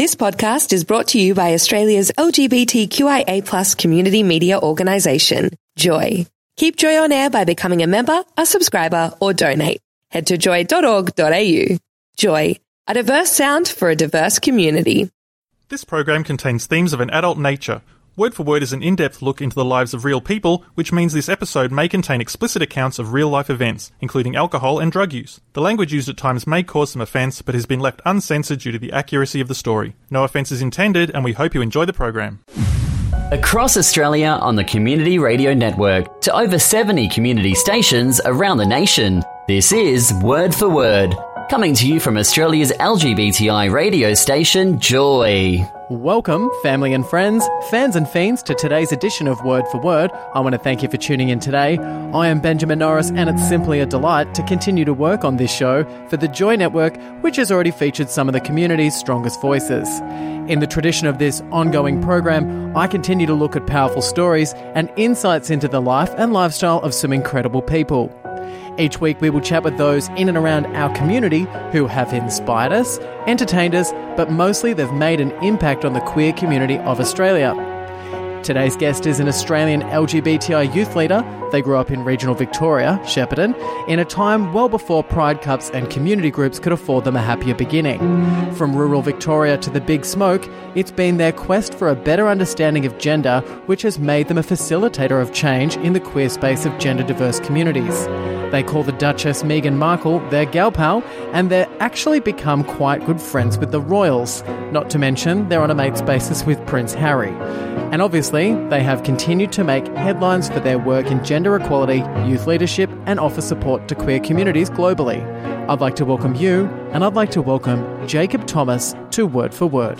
This podcast is brought to you by Australia's LGBTQIA+ community media organisation, Joy. Keep Joy on air by becoming a member, a subscriber, or donate. Head to joy.org.au. Joy, a diverse sound for a diverse community. This program contains themes of an adult nature. Word for Word is an in-depth look into the lives of real people, which means this episode may contain explicit accounts of real-life events, including alcohol and drug use. The language used at times may cause some offence, but has been left uncensored due to the accuracy of the story. No offence is intended, and we hope you enjoy the program. Across Australia on the Community Radio Network to over 70 community stations around the nation, this is Word for Word, coming to you from Australia's LGBTI radio station, Joy. Welcome, family and friends, fans and fiends, to today's edition of Word for Word. I want to thank you for tuning in today. I am Benjamin Norris, and it's simply a delight to continue to work on this show for the Joy Network, which has already featured some of the community's strongest voices. In the tradition of this ongoing program, I continue to look at powerful stories and insights into the life and lifestyle of some incredible people. Each week we will chat with those in and around our community who have inspired us, entertained us, but mostly they've made an impact on the queer community of Australia. Today's guest is an Australian LGBTI youth leader. They grew up in regional Victoria, Shepparton, in a time well before Pride Cups and community groups could afford them a happier beginning. From rural Victoria to the Big Smoke, it's been their quest for a better understanding of gender which has made them a facilitator of change in the queer space of gender-diverse communities. They call the Duchess Meghan Markle their gal pal, and they're actually become quite good friends with the royals. Not to mention, they're on a mate's basis with Prince Harry. And obviously, they have continued to make headlines for their work in gender equality, youth leadership, and offer support to queer communities globally. I'd like to welcome you, and I'd like to welcome Jacob Thomas to Word for Word.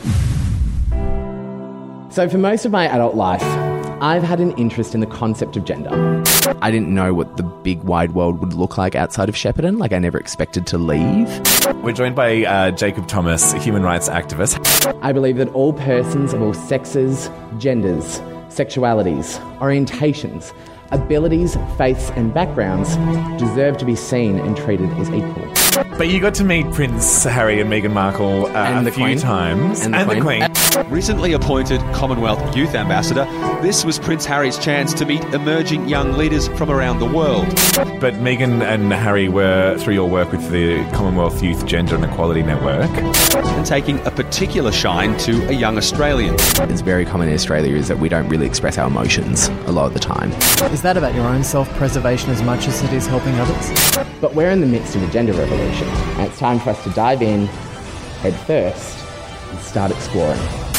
So for most of my adult life, I've had an interest in the concept of gender. I didn't know what the big wide world would look like outside of Shepparton. I never expected to leave. We're joined by Jacob Thomas, a human rights activist. I believe that all persons of all sexes, genders, sexualities, orientations, abilities, faiths and backgrounds deserve to be seen and treated as equal. But you got to meet Prince Harry and Meghan Markle a few times. And the Queen. Recently appointed Commonwealth Youth Ambassador, this was Prince Harry's chance to meet emerging young leaders from around the world. But Meghan and Harry were, through your work with the Commonwealth Youth Gender and Equality Network, and taking a particular shine to a young Australian. It's very common in Australia is that we don't really express our emotions a lot of the time. Is that about your own self-preservation as much as it is helping others? But we're in the midst of a gender revolution, and it's time for us to dive in, head first, and start exploring.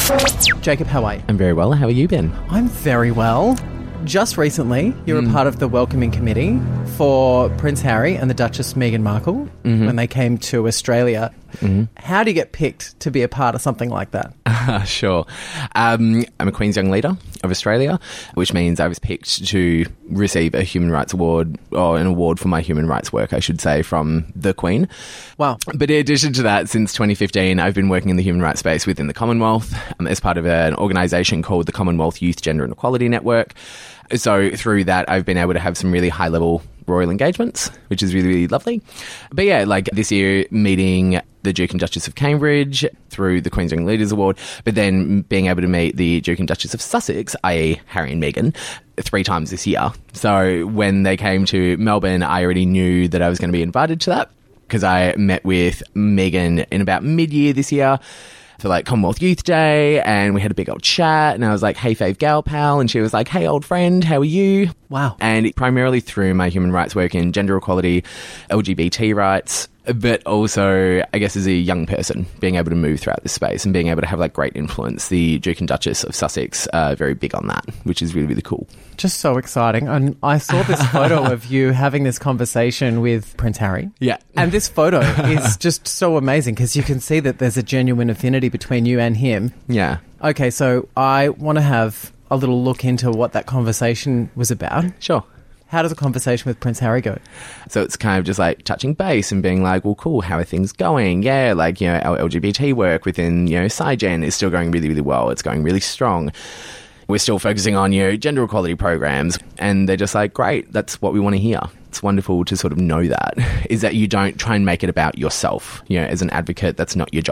Jacob, how are you? I'm very well. How are you, Ben? I'm very well. Just recently, you were a part of the welcoming committee for Prince Harry and the Duchess Meghan Markle when they came to Australia. How do you get picked to be a part of something like that? Sure. I'm a Queen's Young Leader of Australia, which means I was picked to receive a human rights award, or an award for my human rights work, I should say, from the Queen. Wow. But in addition to that, since 2015, I've been working in the human rights space within the Commonwealth as part of an organisation called the Commonwealth Youth Gender and Equality Network. So through that, I've been able to have some really high-level royal engagements, which is really, really lovely. But yeah, this year, meeting the Duke and Duchess of Cambridge through the Queen's Young Leaders Award, but then being able to meet the Duke and Duchess of Sussex, i.e. Harry and Meghan, 3 times this year. So when they came to Melbourne, I already knew that I was going to be invited to that, because I met with Meghan in about mid-year this year for Commonwealth Youth Day, and we had a big old chat, and I was like, hey fave gal pal, and she was like, hey old friend, how are you? Wow. And primarily through my human rights work in gender equality, LGBT rights, but also, I guess, as a young person, being able to move throughout this space and being able to have great influence. The Duke and Duchess of Sussex are very big on that, which is really, really cool. Just so exciting. And I saw this photo of you having this conversation with Prince Harry. Yeah. And this photo is just so amazing because you can see that there's a genuine affinity between you and him. Yeah. Okay, so I want to have a little look into what that conversation was about. Sure. How does a conversation with Prince Harry go? So it's kind of just touching base and being well, cool, how are things going? Yeah, our LGBT work within, SciGen is still going really, really well. It's going really strong. We're still focusing on, gender equality programs. And they're just great, that's what we want to hear. It's wonderful to sort of know that, is that you don't try and make it about yourself. As an advocate, that's not your job.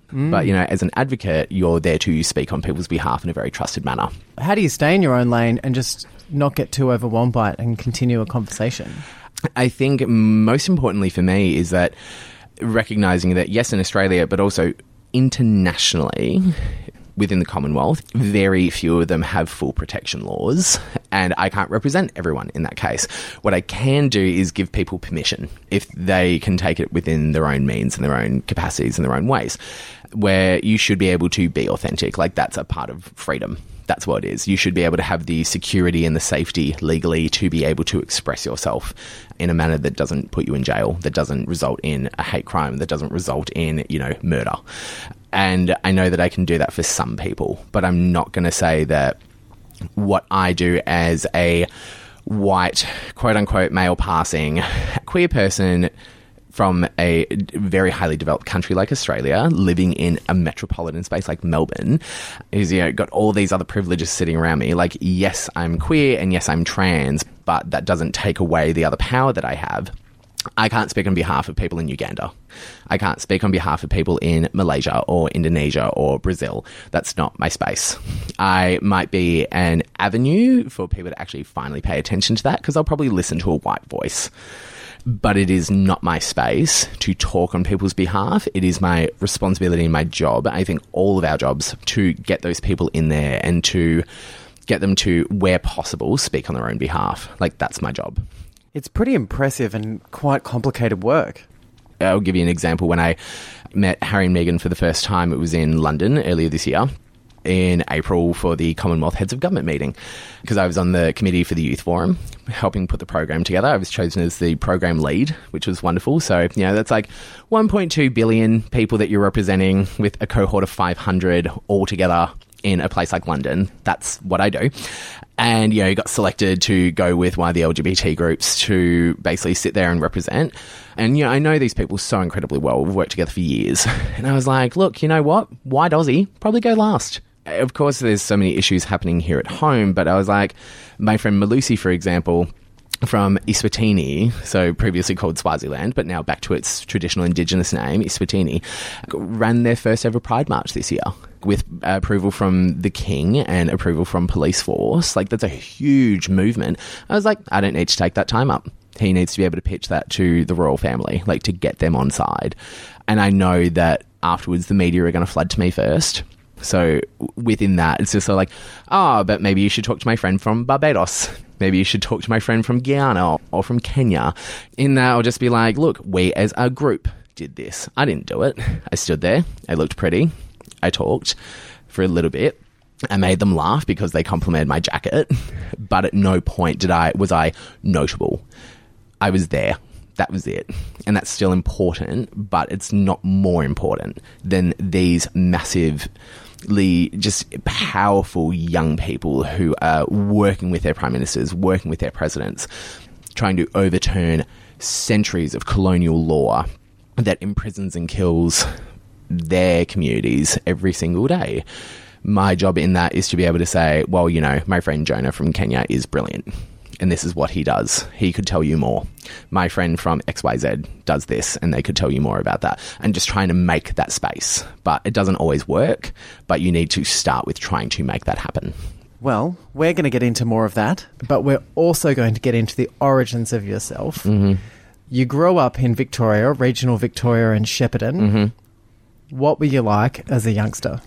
But, as an advocate, you're there to speak on people's behalf in a very trusted manner. How do you stay in your own lane and just not get too overwhelmed by it and continue a conversation? I think most importantly for me is that recognising that, yes, in Australia, but also internationally within the Commonwealth, very few of them have full protection laws, and I can't represent everyone in that case. What I can do is give people permission if they can take it within their own means and their own capacities and their own ways, where you should be able to be authentic. Like, that's a part of freedom. That's what it is. You should be able to have the security and the safety legally to be able to express yourself in a manner that doesn't put you in jail, that doesn't result in a hate crime, that doesn't result in, murder. And I know that I can do that for some people, but I'm not going to say that what I do as a white, quote-unquote, male-passing queer person from a very highly developed country like Australia, living in a metropolitan space like Melbourne, who's got all these other privileges sitting around me. Like, yes, I'm queer and yes, I'm trans, but that doesn't take away the other power that I have. I can't speak on behalf of people in Uganda. I can't speak on behalf of people in Malaysia or Indonesia or Brazil. That's not my space. I might be an avenue for people to actually finally pay attention to that, because I'll probably listen to a white voice. But it is not my space to talk on people's behalf. It is my responsibility and my job, I think all of our jobs, to get those people in there and to get them to, where possible, speak on their own behalf. Like, that's my job. It's pretty impressive and quite complicated work. I'll give you an example. When I met Harry and Meghan for the first time, it was in London earlier this year, in April, for the Commonwealth Heads of Government meeting, because I was on the committee for the Youth Forum, helping put the program together. I was chosen as the program lead, which was wonderful. So, that's like 1.2 billion people that you're representing with a cohort of 500 all together in a place like London. That's what I do. And, you got selected to go with one of the LGBT groups to basically sit there and represent. And, I know these people so incredibly well. We've worked together for years. And I was like, look, you know what? White Aussie, probably go last. Of course, there's so many issues happening here at home, but I was like, my friend Malusi, for example, from Eswatini, so previously called Swaziland, but now back to its traditional indigenous name, Eswatini, ran their first ever Pride March this year with approval from the King and approval from police force. Like, that's a huge movement. I was like, I don't need to take that time up. He needs to be able to pitch that to the royal family, like, to get them on side. And I know that afterwards the media are going to flood to me first. So within that, it's just sort of like, but maybe you should talk to my friend from Barbados. Maybe you should talk to my friend from Guyana or from Kenya. In that, I'll just be like, look, we as a group did this. I didn't do it. I stood there. I looked pretty. I talked for a little bit. I made them laugh because they complimented my jacket. But at no point was I notable. I was there. That was it. And that's still important, but it's not more important than these massively just powerful young people who are working with their prime ministers, working with their presidents, trying to overturn centuries of colonial law that imprisons and kills their communities every single day. My job in that is to be able to say, well, my friend Jonah from Kenya is brilliant, and this is what he does. He could tell you more. My friend from XYZ does this, and they could tell you more about that. And just trying to make that space. But it doesn't always work, but you need to start with trying to make that happen. Well, we're going to get into more of that, but we're also going to get into the origins of yourself. Mm-hmm. You grew up in Victoria, regional Victoria and Shepparton. Mm-hmm. What were you like as a youngster?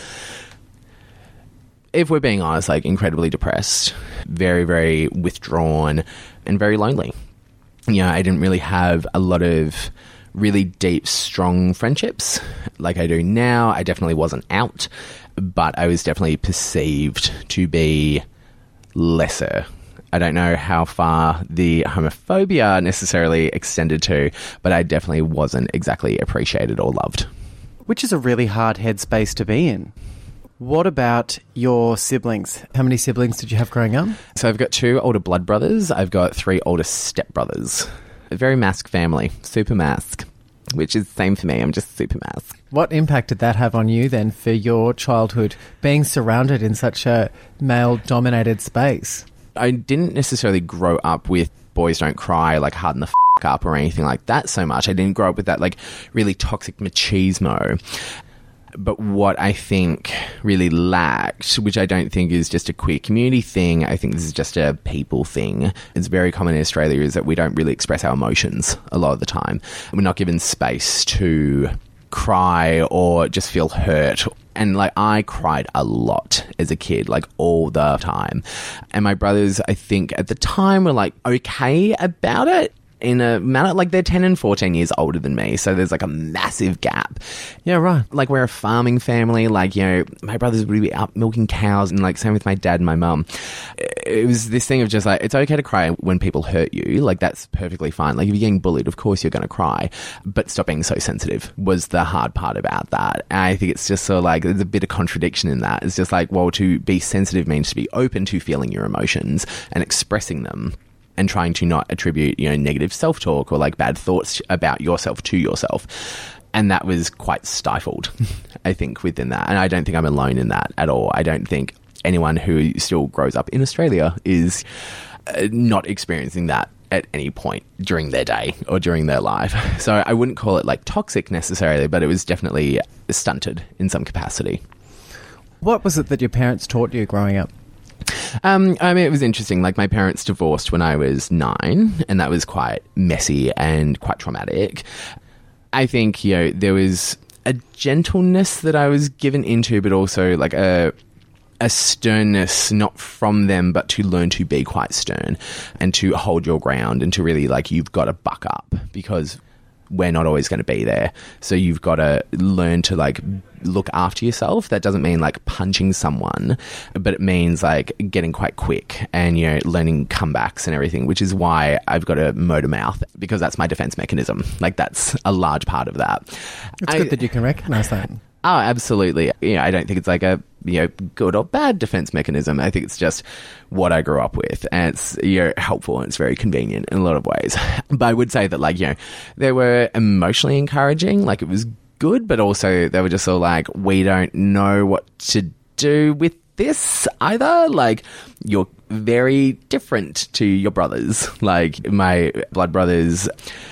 If we're being honest, incredibly depressed, very, very withdrawn, and very lonely. I didn't really have a lot of really deep, strong friendships like I do now. I definitely wasn't out, but I was definitely perceived to be lesser. I don't know how far the homophobia necessarily extended to, but I definitely wasn't exactly appreciated or loved. Which is a really hard headspace to be in. What about your siblings? How many siblings did you have growing up? So I've got 2 older blood brothers. I've got 3 older stepbrothers. A very mask family. Super mask. Which is the same for me. I'm just super mask. What impact did that have on you then for your childhood, being surrounded in such a male-dominated space? I didn't necessarily grow up with boys don't cry, harden the up or anything like that so much. I didn't grow up with that really toxic machismo. But what I think really lacked, which I don't think is just a queer community thing, I think this is just a people thing. It's very common in Australia is that we don't really express our emotions a lot of the time. We're not given space to cry or just feel hurt. And like I cried a lot as a kid, like all the time. And my brothers, I think at the time were like okay about it. In a manner, like they're 10 and 14 years older than me, so there's like a massive gap. Yeah, right. Like we're a farming family, like, you know, my brothers would be out milking cows, and like same with my dad and my mum. It was this thing of just like, it's okay to cry when people hurt you, like that's perfectly fine. Like if you're getting bullied, of course you're going to cry, but stop being so sensitive was the hard part about that. And I think it's just so like, there's a bit of contradiction in that. It's just like, well, to be sensitive means to be open to feeling your emotions and expressing them, and trying to not attribute, you know, negative self-talk or like bad thoughts about yourself to yourself. And that was quite stifled, I think, within that. And I don't think I'm alone in that at all. I don't think anyone who still grows up in Australia is not experiencing that at any point during their day or during their life. So I wouldn't call it like toxic necessarily, but it was definitely stunted in some capacity. What was it that your parents taught you growing up? I mean, it was interesting. Like, my parents divorced when I was 9, and that was quite messy and quite traumatic. I think, you know, there was a gentleness that I was given into, but also like a sternness, not from them, but to learn to be quite stern and to hold your ground and to really, like, you've got to buck up because we're not always going to be there. So you've got to learn to like look after yourself. That doesn't mean like punching someone, but it means like getting quite quick and, you know, learning comebacks and everything, which is why I've got a motor mouth, because that's my defense mechanism. Like that's a large part of that. It's good that you can recognize that. Oh, absolutely. You know, I don't think it's like a, you know, good or bad defense mechanism. I think it's just what I grew up with, and it's, you know, helpful and it's very convenient in a lot of ways. But I would say that, like, you know, they were emotionally encouraging, like it was good, but also they were just sort of like, we don't know what to do with this either. Like, you're very different to your brothers. Like, my blood brothers,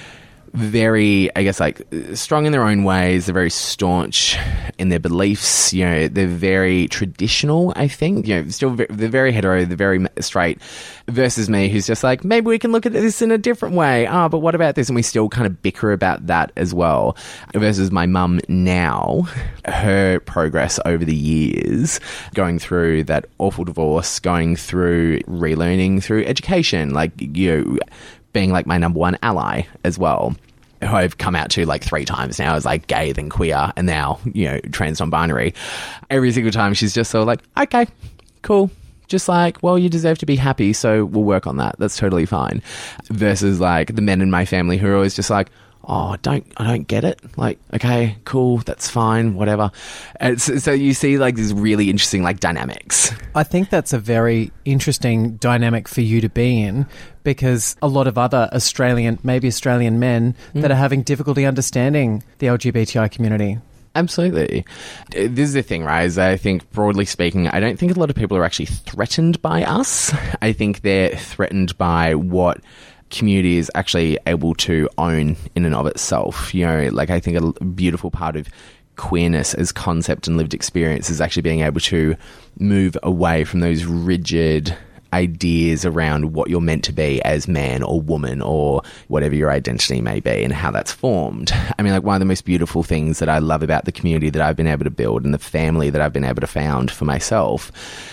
very, I guess, like, strong in their own ways. They're very staunch in their beliefs. You know, they're very traditional, I think. You know, they're very hetero, they're very straight, versus me, who's just like, maybe we can look at this in a different way. Oh, but what about this? And we still kind of bicker about that as well. Versus my mum now, her progress over the years, going through that awful divorce, going through relearning through education, like, you know, being like my number one ally as well, who I've come out to like 3 times now as like gay, then queer, and now, you know, trans non-binary. Every single time she's just sort of like, okay, cool. Just like, well, you deserve to be happy, so we'll work on that. That's totally fine. Versus like the men in my family who are always just like, oh, I don't get it. Like, okay, cool, that's fine, whatever. And so you see like these really interesting like dynamics. I think that's a very interesting dynamic for you to be in, because a lot of other Australian men that are having difficulty understanding the LGBTI community. Absolutely. This is the thing, right, is I think, broadly speaking, I don't think a lot of people are actually threatened by us. I think they're threatened by what community is actually able to own in and of itself. You know, like, I think a beautiful part of queerness as concept and lived experience is actually being able to move away from those rigid ideas around what you're meant to be as man or woman or whatever your identity may be and how that's formed. I mean, like, one of the most beautiful things that I love about the community that I've been able to build and the family that I've been able to found for myself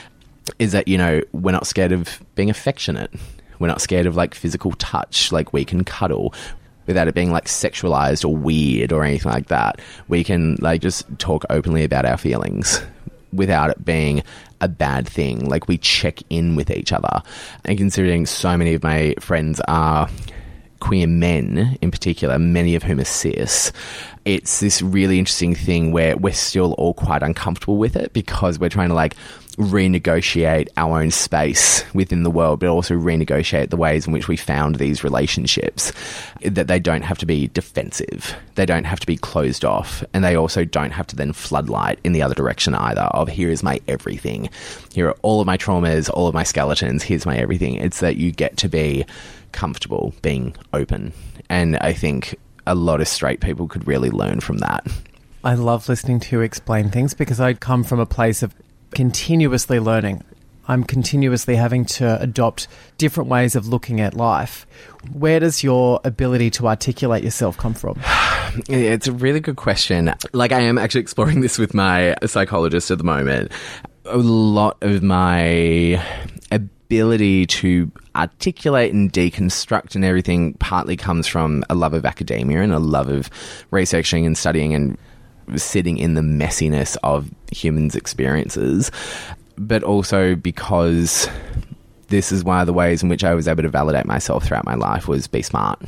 is that, you know, we're not scared of being affectionate. We're not scared of like physical touch. Like, we can cuddle without it being like sexualized or weird or anything like that. We can like just talk openly about our feelings without it being a bad thing. Like, we check in with each other. And considering so many of my friends are queer men in particular, many of whom are cis, it's this really interesting thing where we're still all quite uncomfortable with it, because we're trying to like renegotiate our own space within the world, but also renegotiate the ways in which we found these relationships, that they don't have to be defensive, they don't have to be closed off, and they also don't have to then floodlight in the other direction either, of here is my everything, here are all of my traumas, all of my skeletons, here's my everything. It's that you get to be comfortable being open, and I think a lot of straight people could really learn from that. I love listening to you explain things because I come from a place of continuously learning. I'm continuously having to adopt different ways of looking at life. Where does your ability to articulate yourself come from? It's a really good question. Like, I am actually exploring this with my psychologist at the moment. A lot of my ability to articulate and deconstruct and everything partly comes from a love of academia and a love of researching and studying and sitting in the messiness of humans' experiences, but also because this is one of the ways in which I was able to validate myself throughout my life was be smart.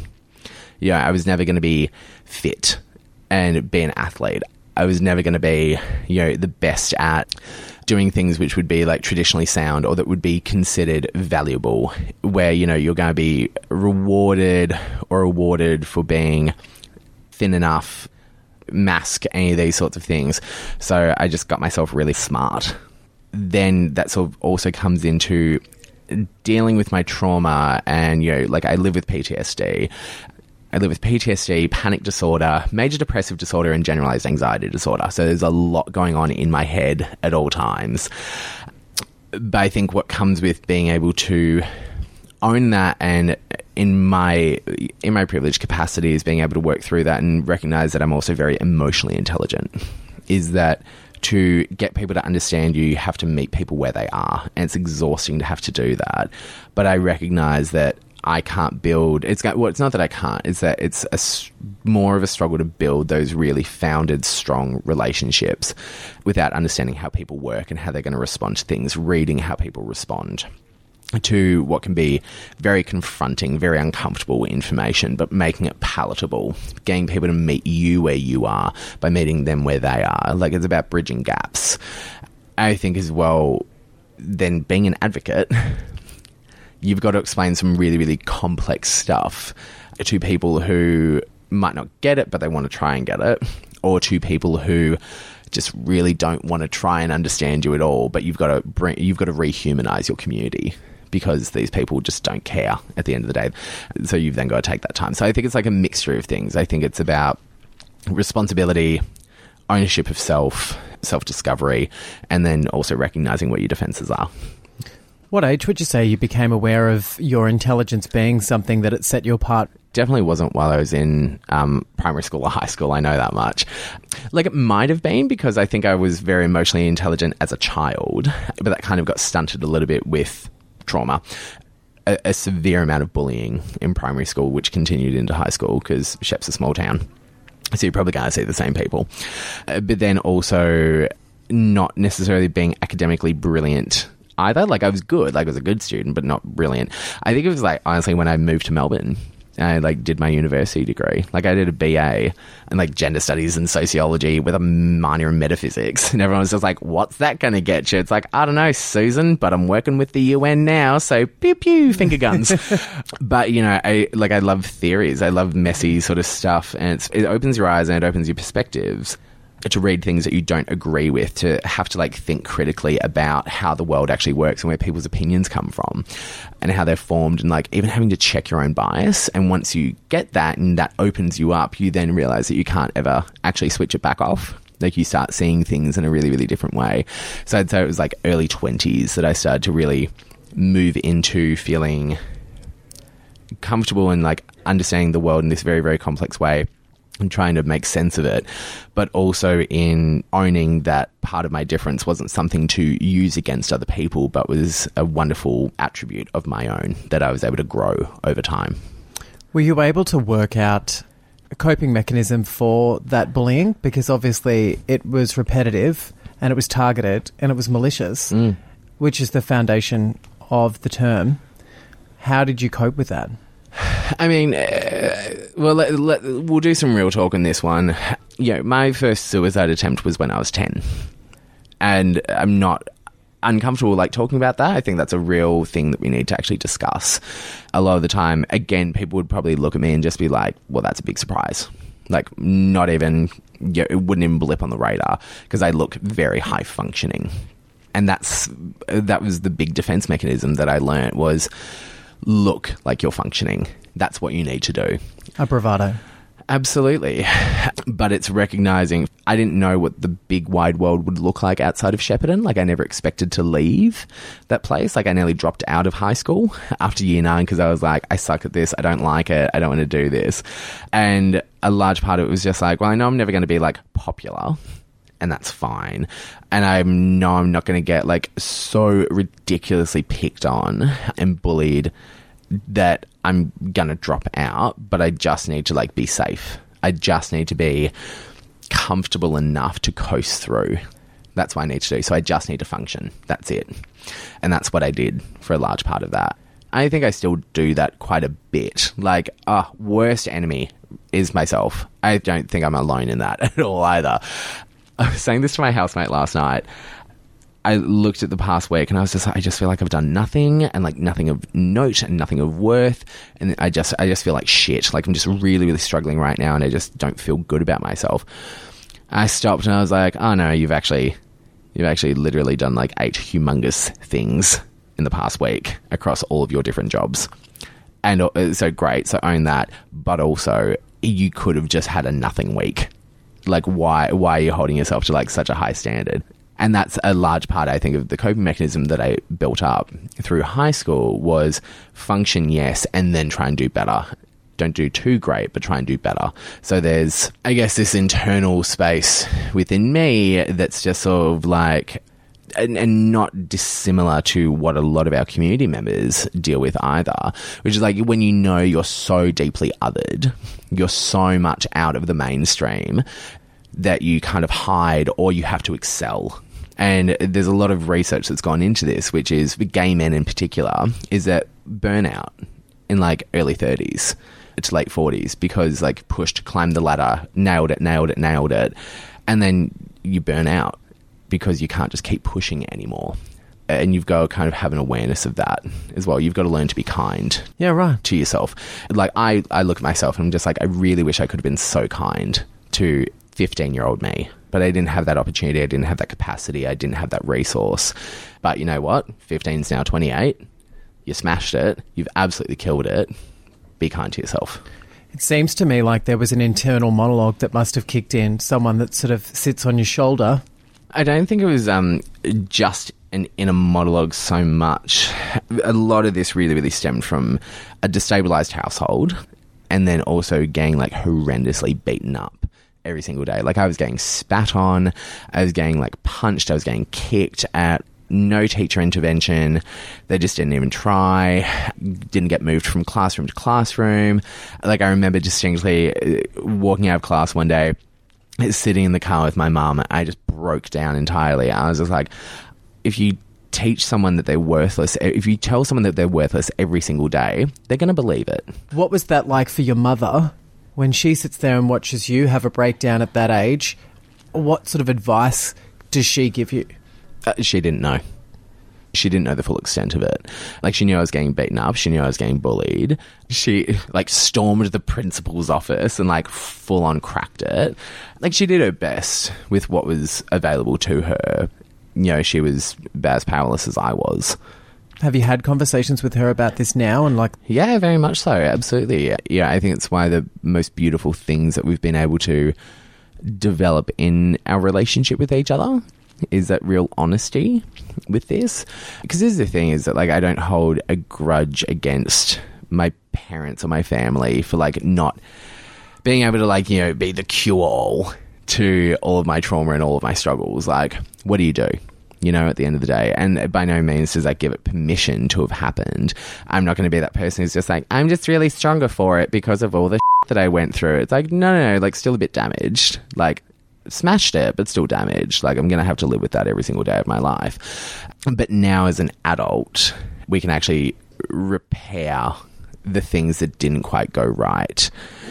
I was never going to be fit and be an athlete. I was never going to be, the best at doing things which would be like traditionally sound or that would be considered valuable, where, you're going to be rewarded or awarded for being thin enough, mask any of these sorts of things. So I just got myself really smart. Then that sort of also comes into dealing with my trauma and, I live with PTSD. I live with PTSD, panic disorder, major depressive disorder, and generalized anxiety disorder. So there's a lot going on in my head at all times. But I think what comes with being able to own that, and in my privileged capacity is being able to work through that and recognize that I'm also very emotionally intelligent, is that to get people to understand you have to meet people where they are. And it's exhausting to have to do that. But I recognize that I can't build... it's not that I can't, it's that it's more of a struggle to build those really founded, strong relationships without understanding how people work and how they're going to respond to things, reading how people respond to what can be very confronting, very uncomfortable information, but making it palatable, getting people to meet you where you are by meeting them where they are. Like, it's about bridging gaps. I think as well, then being an advocate... you've got to explain some really, really complex stuff to people who might not get it, but they want to try and get it, or to people who just really don't want to try and understand you at all, but you've got to rehumanize your community because these people just don't care at the end of the day. So you've then got to take that time. So I think it's like a mixture of things. I think it's about responsibility, ownership of self, self-discovery, and then also recognizing what your defenses are. What age would you say you became aware of your intelligence being something that it set you apart? Definitely wasn't while I was in primary school or high school, I know that much. Like, it might have been because I think I was very emotionally intelligent as a child, but that kind of got stunted a little bit with trauma. A severe amount of bullying in primary school, which continued into high school because Shep's a small town. So you're probably going to see the same people. But then also not necessarily being academically brilliant either. Like, I was good, like I was a good student, but not brilliant. I think it was like, honestly, when I moved to Melbourne, I did my university degree. Like, I did a BA in gender studies and sociology with a minor in metaphysics. And everyone was just like, what's that going to get you? It's like, I don't know, Susan, but I'm working with the UN now. So pew pew, finger guns. But, I love theories. I love messy sort of stuff. And it opens your eyes and it opens your perspectives to read things that you don't agree with, to have to think critically about how the world actually works and where people's opinions come from and how they're formed, and even having to check your own bias. And once you get that and that opens you up, you then realize that you can't ever actually switch it back off. Like, you start seeing things in a really, really different way. So I'd say it was early 20s that I started to really move into feeling comfortable and understanding the world in this very, very complex way and trying to make sense of it, but also in owning that part of my difference wasn't something to use against other people, but was a wonderful attribute of my own that I was able to grow over time. Were you able to work out a coping mechanism for that bullying? Because obviously it was repetitive and it was targeted and it was malicious, which is the foundation of the term. How did you cope with that? I mean, we'll do some real talk on this one. My first suicide attempt was when I was 10. And I'm not uncomfortable talking about that. I think that's a real thing that we need to actually discuss. A lot of the time, again, people would probably look at me and just be like, well, that's a big surprise. Not even, it wouldn't even blip on the radar because I look very high functioning. And that was the big defense mechanism that I learned was, look like you're functioning. That's what you need to do. A bravado. Absolutely. But it's recognizing I didn't know what the big wide world would look like outside of Shepparton. Like, I never expected to leave that place. Like, I nearly dropped out of high school after year 9 because I was like, I suck at this. I don't like it. I don't want to do this. And a large part of it was just like, well, I know I'm never going to be like popular, and that's fine. And I know I'm not going to get like so ridiculously picked on and bullied that I'm going to drop out, but I just need to like be safe. I just need to be comfortable enough to coast through. That's what I need to do. So I just need to function. That's it. And that's what I did for a large part of that. I think I still do that quite a bit. Like, worst enemy is myself. I don't think I'm alone in that at all either. I was saying this to my housemate last night. I looked at the past week and I was just like, I just feel like I've done nothing, and like nothing of note and nothing of worth. And I just feel like shit. Like, I'm just really, really struggling right now, and I just don't feel good about myself. I stopped and I was like, oh no, you've actually literally done like 8 humongous things in the past week across all of your different jobs. And so great. So own that. But also, you could have just had a nothing week. Like, why are you holding yourself to like such a high standard? And that's a large part, I think, of the coping mechanism that I built up through high school was function, yes, and then try and do better. Don't do too great, but try and do better. So there's, I guess, this internal space within me that's just sort of like, and not dissimilar to what a lot of our community members deal with either, which is like when you know you're so deeply othered, you're so much out of the mainstream that you kind of hide or you have to excel. And there's a lot of research that's gone into this, which is, for gay men in particular, is that burnout in like early 30s to late 40s, because like pushed, climbed the ladder, nailed it, and then you burn out because you can't just keep pushing it anymore. And you've got to kind of have an awareness of that as well. You've got to learn to be kind to yourself. Like, I look at myself and I'm just like, I really wish I could have been so kind to 15-year-old me, but I didn't have that opportunity. I didn't have that capacity. I didn't have that resource. But you know what? 15's now 28. You smashed it. You've absolutely killed it. Be kind to yourself. It seems to me like there was an internal monologue that must have kicked in, someone that sort of sits on your shoulder. I don't think it was just an inner monologue so much. A lot of this really, really stemmed from a destabilised household, and then also getting like horrendously beaten up every single day. Like, I was getting spat on, I was getting like punched, I was getting kicked at. No teacher intervention. They just didn't even try. Didn't get moved from classroom to classroom. Like, I remember distinctly walking out of class one day, sitting in the car with my mum. I just broke down entirely. I was just like, if you teach someone that they're worthless, if you tell someone that they're worthless every single day, they're going to believe it. What was that like for your mother when she sits there and watches you have a breakdown at that age? What sort of advice does she give you? She didn't know. She didn't know the full extent of it. Like, she knew I was getting beaten up. She knew I was getting bullied. She, like, stormed the principal's office and, like, full-on cracked it. Like, she did her best with what was available to her. You know, she was about as powerless as I was. Have you had conversations with her about this now? And like, yeah, very much so. Absolutely. Yeah, I think it's one of the most beautiful things that we've been able to develop in our relationship with each other, is that real honesty with this. Because this is the thing, is that like, I don't hold a grudge against my parents or my family for like not being able to like, you know, be the cure-all to all of my trauma and all of my struggles. Like, what do? You know, at the end of the day. And by no means does that give it permission to have happened. I'm not going to be that person who's just like, I'm just really stronger for it because of all the that I went through. It's like, no, like, still a bit damaged. Like, smashed it, but still damaged. Like, I'm going to have to live with that every single day of my life. But now as an adult, we can actually repair the things that didn't quite go right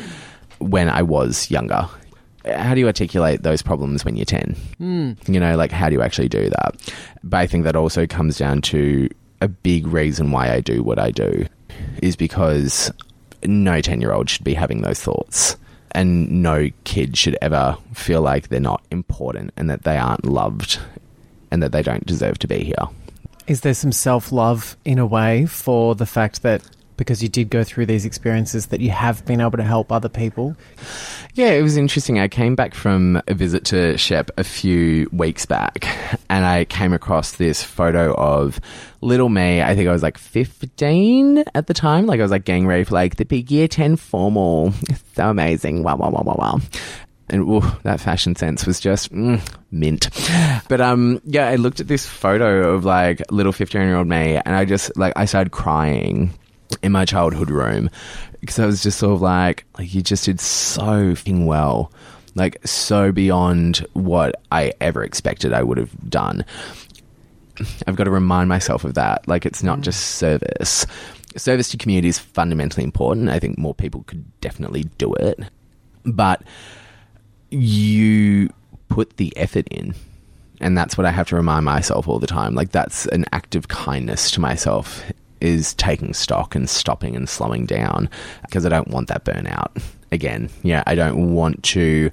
when I was younger. How do you articulate those problems when you're 10? You know, like, how do you actually do that? But I think that also comes down to a big reason why I do what I do, is because no 10-year-old should be having those thoughts. And no kid should ever feel like they're not important and that they aren't loved and that they don't deserve to be here. Is there some self-love in a way for the fact that because you did go through these experiences, that you have been able to help other people? Yeah, it was interesting. I came back from a visit to Shep a few weeks back, and I came across this photo of little me. I think I was like 15 at the time. Like I was like getting ready for like the big year 10 formal. So amazing. Wow, wow, wow, wow, wow. And that fashion sense was just mint. But yeah, I looked at this photo of like little 15-year-old me, and I just like I started crying in my childhood room, because I was just sort of like you just did so f***ing well, like so beyond what I ever expected I would have done. I've got to remind myself of that. Like, it's not just service. Service to community is fundamentally important. I think more people could definitely do it, but you put the effort in, and that's what I have to remind myself all the time. Like, that's an act of kindness to myself, is taking stock and stopping and slowing down, because I don't want that burnout again. Yeah, I don't want to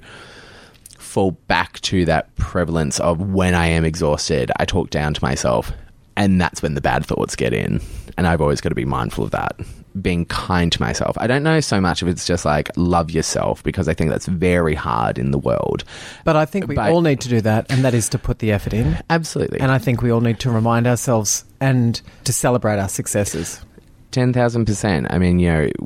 fall back to that prevalence of when I am exhausted, I talk down to myself, and that's when the bad thoughts get in. And I've always got to be mindful of that. Being kind to myself. I don't know so much if it's just like love yourself, because I think that's very hard in the world. But I think we all need to do that, and that is to put the effort in. Absolutely. And I think we all need to remind ourselves and to celebrate our successes. 10,000%. I mean, you know,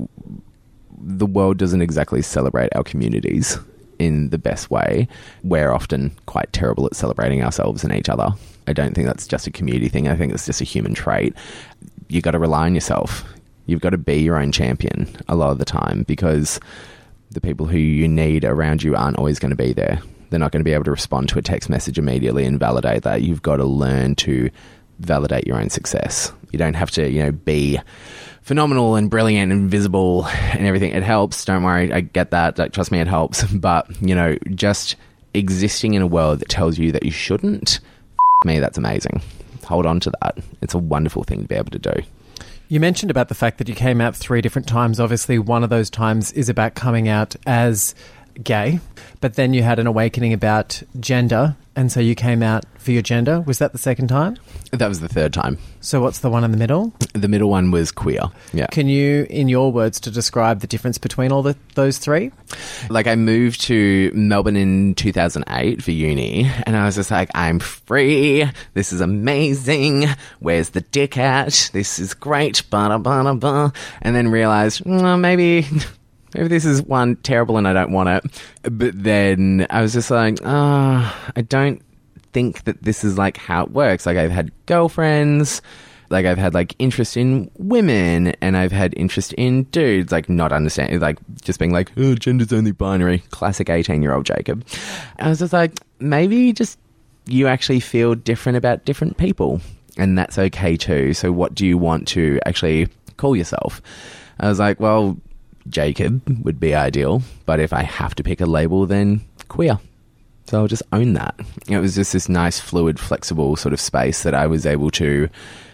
the world doesn't exactly celebrate our communities in the best way. We're often quite terrible at celebrating ourselves and each other. I don't think that's just a community thing. I think it's just a human trait. You got to rely on yourself. You've got to be your own champion a lot of the time, because the people who you need around you aren't always going to be there. They're not going to be able to respond to a text message immediately and validate that. You've got to learn to validate your own success. You don't have to, you know, be phenomenal and brilliant and visible and everything. It helps. Don't worry. I get that. Like, trust me, it helps. But, you know, just existing in a world that tells you that you shouldn't, me, that's amazing. Hold on to that. It's a wonderful thing to be able to do. You mentioned about the fact that you came out 3 different times. Obviously, one of those times is about coming out as gay, but then you had an awakening about gender, and so you came out for your gender. Was that the second time? That was the third time. So what's the one in the middle? The middle one was queer. Yeah. Can you, in your words, to describe the difference between all those 3? Like, I moved to Melbourne in 2008 for uni, and I was just like, I'm free. This is amazing. Where's the dick at? This is great. And then realised, maybe this is one terrible and I don't want it. But then I was just like, I don't think that this is like how it works. Like, I've had girlfriends, like I've had like interest in women, and I've had interest in dudes, like not understanding, like just being like, oh, gender's only binary. Classic 18-year-old Jacob. I was just like, maybe just you actually feel different about different people, and that's okay too. So what do you want to actually call yourself? I was like, well, Jacob would be ideal, but if I have to pick a label, then queer. So I'll just own that. It was just this nice, fluid, flexible sort of space that I was able to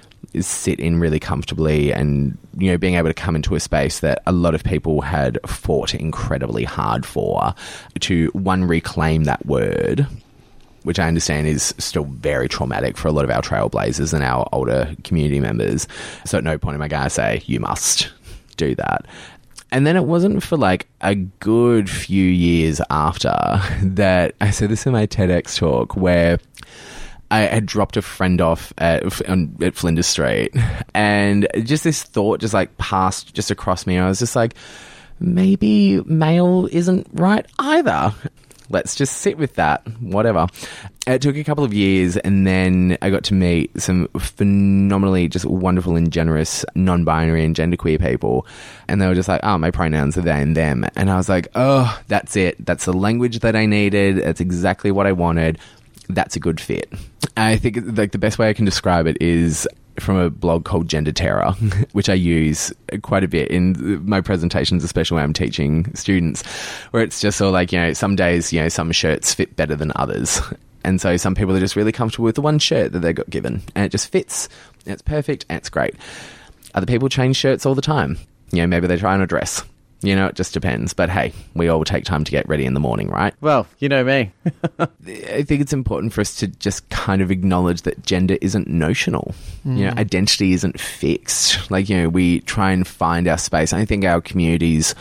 sit in really comfortably, and, you know, being able to come into a space that a lot of people had fought incredibly hard for, to, one, reclaim that word, which I understand is still very traumatic for a lot of our trailblazers and our older community members. So at no point am I going to say, you must do that. And then it wasn't for like a good few years after that, I said this in my TEDx talk, where I had dropped a friend off at Flinders Street, and just this thought just like passed just across me. I was just like, maybe male isn't right either. Let's just sit with that, whatever. It took a couple of years, and then I got to meet some phenomenally just wonderful and generous non-binary and genderqueer people, and they were just like, oh, my pronouns are they and them. And I was like, oh, that's it. That's the language that I needed. That's exactly what I wanted. That's a good fit. I think like the best way I can describe it is from a blog called Gender Terror, which I use quite a bit in my presentations, especially when I'm teaching students, where it's just sort of like, you know, some days, you know, some shirts fit better than others. And so some people are just really comfortable with the one shirt that they got given, and it just fits, and it's perfect, and it's great. Other people change shirts all the time. You know, maybe they try on a dress. You know, it just depends. But hey, we all take time to get ready in the morning, right? Well, you know me. I think it's important for us to just kind of acknowledge that gender isn't notional. You know, identity isn't fixed. Like, you know, we try and find our space. I think our communities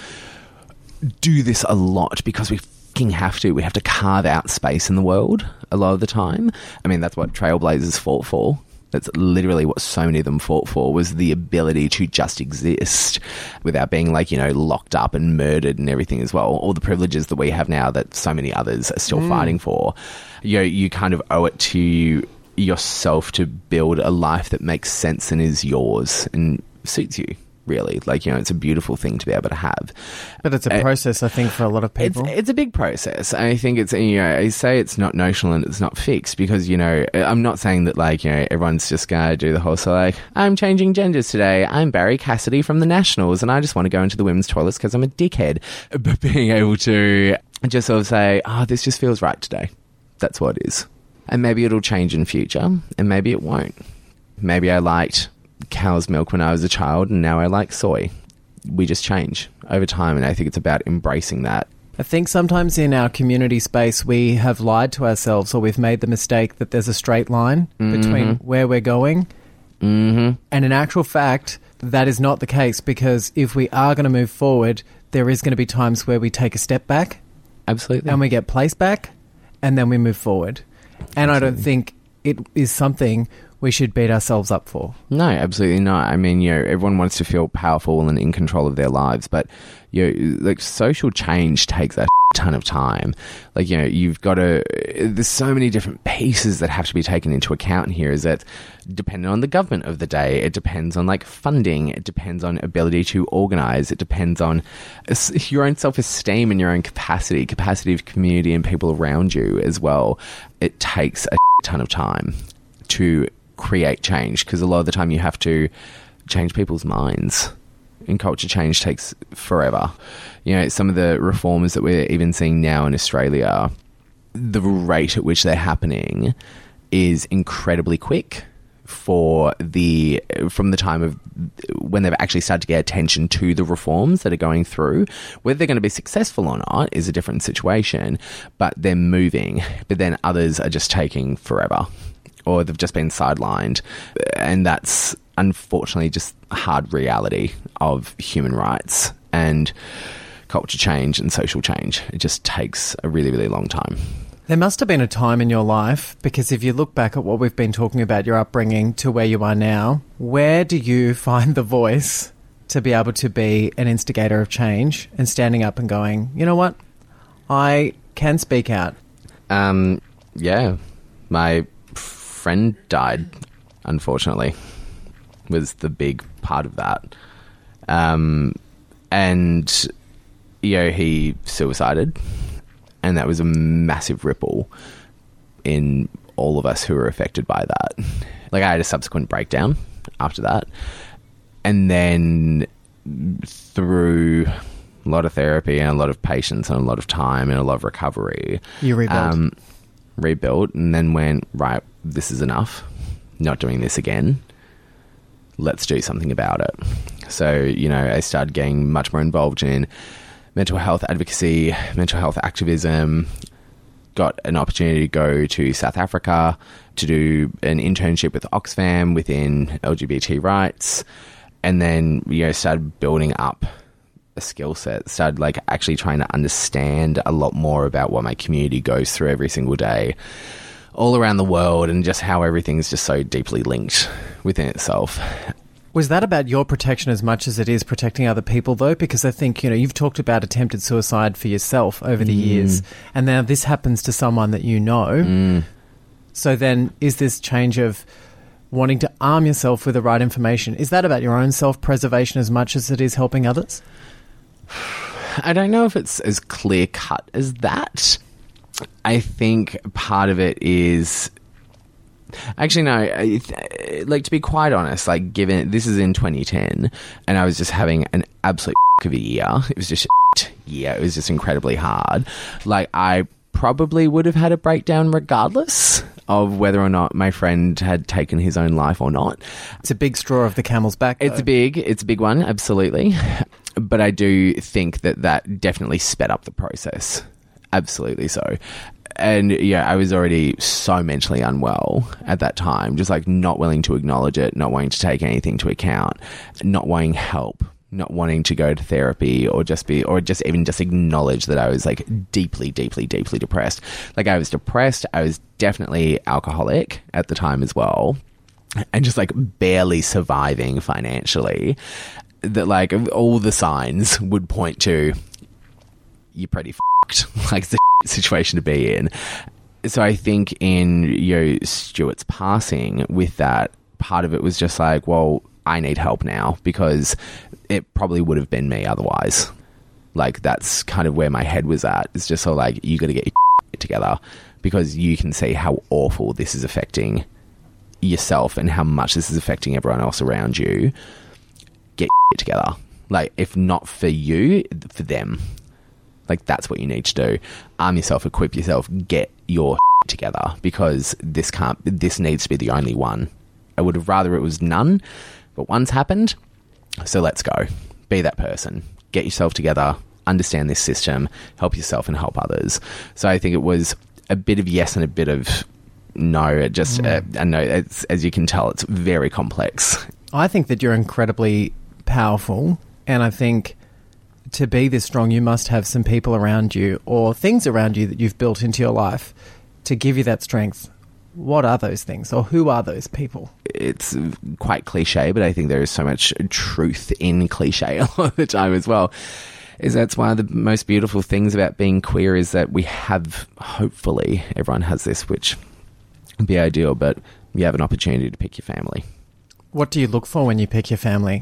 do this a lot because we fucking have to. We have to carve out space in the world a lot of the time. I mean, that's what Trailblazers fought for. That's literally what so many of them fought for, was the ability to just exist without being, like, you know, locked up and murdered and everything as well. All the privileges that we have now that so many others are still fighting for. You know, you kind of owe it to yourself to build a life that makes sense and is yours and suits you. Really, like, you know, it's a beautiful thing to be able to have. But it's a process, I think, for a lot of people. It's a big process. I think it's, you know, I say it's not notional and it's not fixed because, you know, I'm not saying that, like, you know, everyone's just going to do the whole, so, like, I'm changing genders today. I'm Barry Cassidy from the Nationals and I just want to go into the women's toilets because I'm a dickhead. But being able to just sort of say, oh, this just feels right today. That's what it is. And maybe it'll change in future and maybe it won't. Maybe I liked cow's milk when I was a child and now I like soy. We just change over time, and I think it's about embracing that. I think sometimes in our community space we have lied to ourselves, or we've made the mistake that there's a straight line between where we're going. And in actual fact, that is not the case, because if we are going to move forward, there is going to be times where we take a step back. Absolutely. And we get placed back, and then we move forward. And I don't think it is something we should beat ourselves up for. No, absolutely not. I mean, you know, everyone wants to feel powerful and in control of their lives, but, you know, like, social change takes a ton of time. Like, you know, you've got to, there's so many different pieces that have to be taken into account here. Is that depending on the government of the day, it depends on, like, funding, it depends on ability to organise, it depends on your own self-esteem and your own capacity of community and people around you as well. It takes a ton of time to create change, because a lot of the time you have to change people's minds, and culture change takes forever. You know, some of the reforms that we're even seeing now in Australia, the rate at which they're happening is incredibly quick from the time of when they've actually started to get attention to the reforms that are going through. Whether they're going to be successful or not is a different situation, but they're moving. But then others are just taking forever, or they've just been sidelined. And that's unfortunately just a hard reality of human rights and culture change and social change. It just takes a really, really long time. There must have been a time in your life, because if you look back at what we've been talking about, your upbringing to where you are now, where do you find the voice to be able to be an instigator of change and standing up and going, you know what, I can speak out? Yeah, my friend died, unfortunately, was the big part of that. And, you know, he suicided, and that was a massive ripple in all of us who were affected by that. Like, I had a subsequent breakdown after that, and then through a lot of therapy and a lot of patience and a lot of time and a lot of recovery, you rebuilt, and then went, right, this is enough, not doing this again, let's do something about it. So, you know, I started getting much more involved in mental health advocacy, mental health activism, got an opportunity to go to South Africa to do an internship with Oxfam within LGBT rights, and then, you know, started building up a skill set, started, like, actually trying to understand a lot more about what my community goes through every single day all around the world, and just how everything's just so deeply linked within itself. Was that about your protection as much as it is protecting other people, though? Because I think, you know, you've talked about attempted suicide for yourself over the years, and now this happens to someone that you know. So then, is this change of wanting to arm yourself with the right information, is that about your own self-preservation as much as it is helping others? I don't know if it's as clear-cut as that. I think part of it is... Actually, no. Like, to be quite honest, like, given this is in 2010, and I was just having an absolute of a year. It was just a year. It was just incredibly hard. Like, I probably would have had a breakdown regardless of whether or not my friend had taken his own life or not. It's a big straw of the camel's back, though. It's a big one, absolutely. But I do think that definitely sped up the process. Absolutely so. And yeah, I was already so mentally unwell at that time, just like not willing to acknowledge it, not wanting to take anything to account, not wanting help, not wanting to go to therapy or just even acknowledge that I was like deeply, deeply, deeply depressed. Like I was depressed. I was definitely alcoholic at the time as well, and just like barely surviving financially. That like all the signs would point to you're pretty fucked. Like it's a situation to be in. So I think in Stuart's passing with that, part of it was just like, well, I need help now because it probably would have been me otherwise. Like that's kind of where my head was at. It's just so like, you got to get your together because you can see how awful this is affecting yourself and how much this is affecting everyone else around you. Get your together. Like if not for you, for them. Like that's what you need to do. Arm yourself, equip yourself, get your together because this needs to be the only one. I would have rather it was none, but one's happened. So let's go. Be that person. Get yourself together, understand this system, help yourself and help others. So I think it was a bit of yes and a bit of no. It just, I know, it's, as you can tell, it's very complex. I think that you're incredibly powerful, and I think to be this strong, you must have some people around you or things around you that you've built into your life to give you that strength. What are those things, or who are those people? It's quite cliche, but I think there is so much truth in cliche a lot of the time as well. That's one of the most beautiful things about being queer is that we have, hopefully, everyone has this, which would be ideal, but you have an opportunity to pick your family. What do you look for when you pick your family?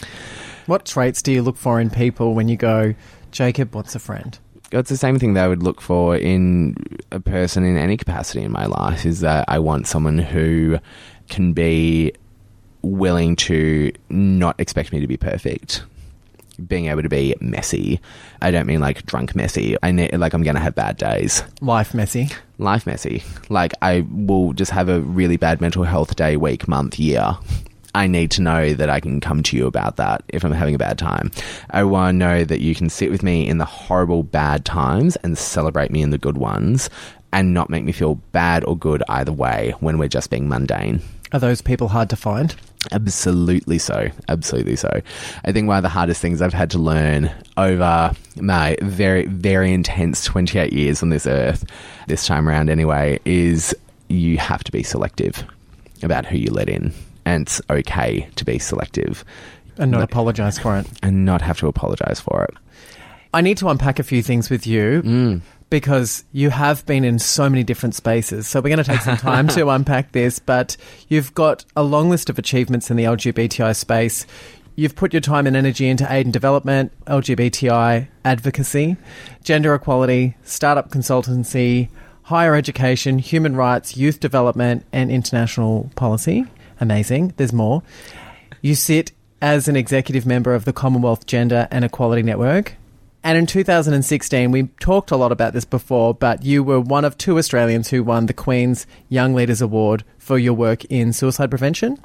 What traits do you look for in people when you go, Jacob wants a friend? It's the same thing that I would look for in a person in any capacity in my life, is that I want someone who can be willing to not expect me to be perfect. Being able to be messy. I don't mean like drunk messy. I need, like I'm going to have bad days. Life messy. Life messy. Like I will just have a really bad mental health day, week, month, year. I need to know that I can come to you about that if I'm having a bad time. I want to know that you can sit with me in the horrible bad times and celebrate me in the good ones and not make me feel bad or good either way when we're just being mundane. Are those people hard to find? Absolutely so. Absolutely so. I think one of the hardest things I've had to learn over my very, very intense 28 years on this earth, this time around anyway, is you have to be selective about who you let in. And it's okay to be selective. And not apologise for it. And not have to apologise for it. I need to unpack a few things with you because you have been in so many different spaces. So we're going to take some time to unpack this, but you've got a long list of achievements in the LGBTI space. You've put your time and energy into aid and development, LGBTI advocacy, gender equality, startup consultancy, higher education, human rights, youth development, and international policy. Amazing. There's more. You sit as an executive member of the Commonwealth Gender and Equality Network. And in 2016, we talked a lot about this before, but you were one of 2 Australians who won the Queen's Young Leaders Award for your work in suicide prevention.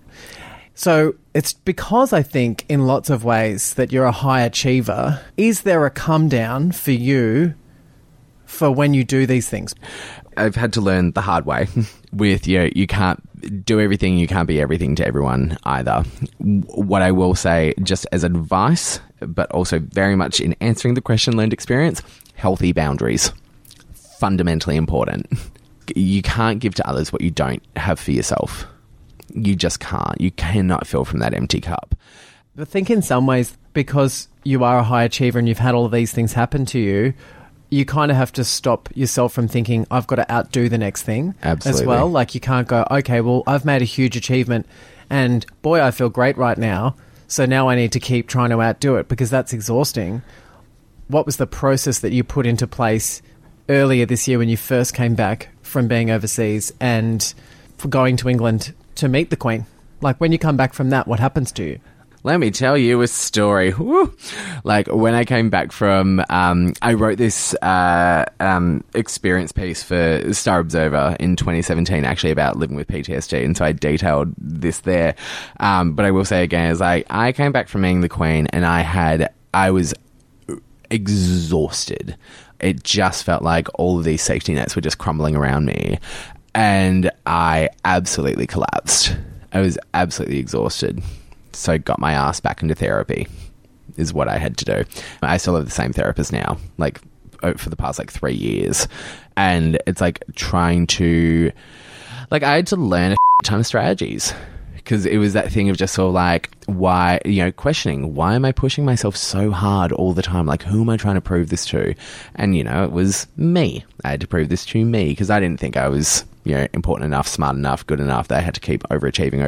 So it's because I think in lots of ways that you're a high achiever. Is there a come down for you for when you do these things? I've had to learn the hard way with, you can't do everything, you can't be everything to everyone either. What I will say, just as advice, but also very much in answering the question, learned experience, healthy boundaries. Fundamentally important. You can't give to others what you don't have for yourself. You just can't. You cannot fill from that empty cup. I think in some ways, because you are a high achiever and you've had all of these things happen to you, you kind of have to stop yourself from thinking, I've got to outdo the next thing. Absolutely. As well. Like you can't go, okay, well, I've made a huge achievement and boy, I feel great right now. So now I need to keep trying to outdo it because that's exhausting. What was the process that you put into place earlier this year when you first came back from being overseas and for going to England to meet the Queen? Like when you come back from that, what happens to you? Let me tell you a story. Woo. Like, when I came back from, I wrote this experience piece for Star Observer in 2017, actually, about living with PTSD, and so I detailed this there. But I will say again, is like, I came back from being the Queen, and I was exhausted. It just felt like all of these safety nets were just crumbling around me, and I absolutely collapsed. I was absolutely exhausted. So got my ass back into therapy is what I had to do. I still have the same therapist now, like for the past 3 years. And it's like trying to, like, I had to learn a ton of strategies, because it was that thing of just sort of like, why, questioning, why am I pushing myself so hard all the time? Like, who am I trying to prove this to? And, it was me. I had to prove this to me, because I didn't think I was, important enough, smart enough, good enough, that I had to keep overachieving.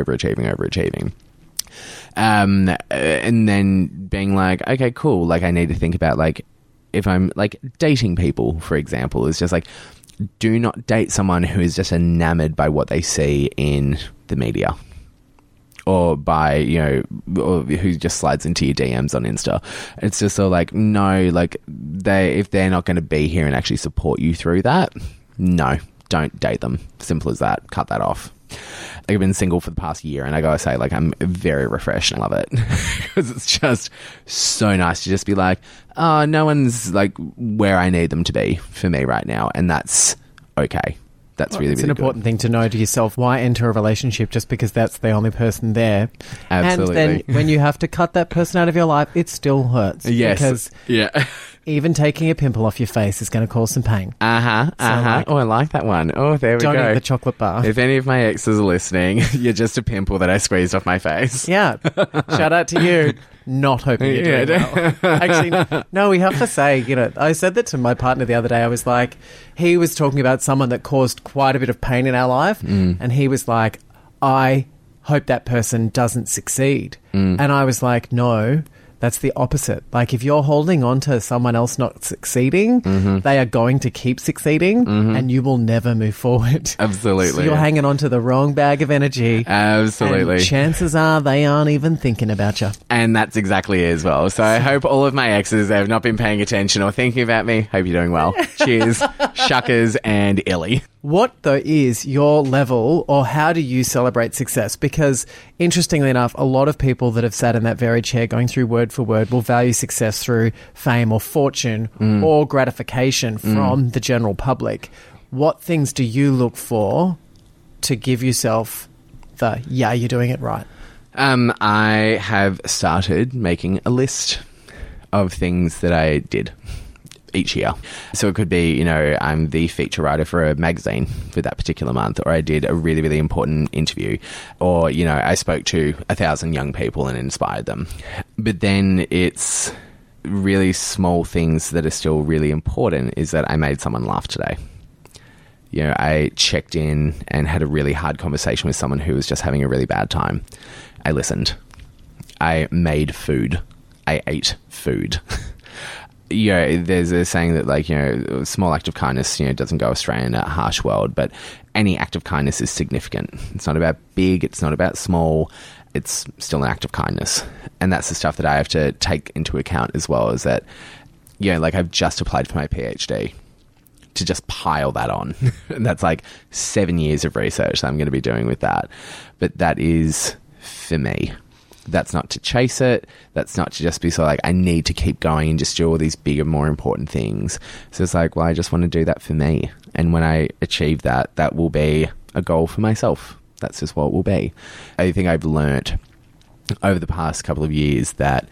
And then being like, okay, cool. Like, I need to think about, like, if I'm like dating people, for example, is just like, do not date someone who is just enamored by what they see in the media, or by, or who just slides into your DMs on Insta. It's just so like, no, like, if they're not going to be here and actually support you through that, no, don't date them. Simple as that. Cut that off. I've been single for the past year, and I gotta say, like, I'm very refreshed and I love it, because it's just so nice to just be like, oh, no one's like where I need them to be for me right now, and that's okay. That's really, it's an important thing to know to yourself. Why enter a relationship just because that's the only person there? Absolutely. And then when you have to cut that person out of your life, it still hurts. Yes. Because even taking a pimple off your face is going to cause some pain. Like, oh, I like that one. Oh, there we go. Don't eat the chocolate bar. If any of my exes are listening, you're just a pimple that I squeezed off my face. Yeah. Shout out to you. Not hoping you're doing well. Actually, no, we have to say, I said that to my partner the other day. I was like, he was talking about someone that caused quite a bit of pain in our life. And he was like, I hope that person doesn't succeed. And I was like, no, that's the opposite. Like, if you're holding on to someone else not succeeding, they are going to keep succeeding, and you will never move forward. Absolutely. So you're hanging on to the wrong bag of energy. Absolutely. And chances are they aren't even thinking about you. And that's exactly it as well. So I hope all of my exes have not been paying attention or thinking about me. Hope you're doing well. Cheers. Shuckers and Illy. What, though, is your level, or how do you celebrate success? Because, interestingly enough, a lot of people that have sat in that very chair going through word for word will value success through fame or fortune or gratification from the general public. What things do you look for to give yourself the, yeah, you're doing it right? I have started making a list of things that I did each year. So it could be, I'm the feature writer for a magazine for that particular month, or I did a really, really important interview, or, I spoke to 1,000 young people and inspired them. But then it's really small things that are still really important, is that I made someone laugh today. I checked in and had a really hard conversation with someone who was just having a really bad time. I listened. I made food. I ate food. There's a saying that, like, a small act of kindness, doesn't go astray in a harsh world, but any act of kindness is significant. It's not about big, it's not about small, it's still an act of kindness. And that's the stuff that I have to take into account as well, is that, like, I've just applied for my PhD. To just pile that on. And that's like 7 years of research that I'm going to be doing with that. But that is for me. That's not to chase it. That's not to just be so like, I need to keep going and just do all these bigger, more important things. So it's like, well, I just want to do that for me. And when I achieve that, that will be a goal for myself. That's just what it will be. I think I've learnt over the past couple of years that